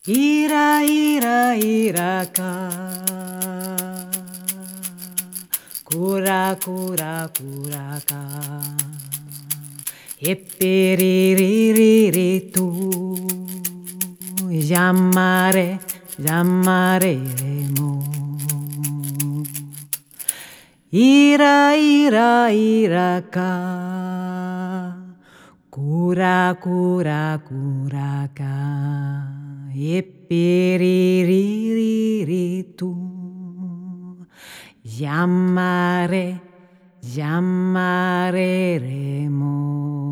Ira, ira, ira, ka. Kura, kura, kura, ka. E piriri, tu. Chiamare, chiamaremo. Ira, ira, ira, ka. Cura, cura, cura, ca. E piriri, tu. Chiamare, chiamaremo.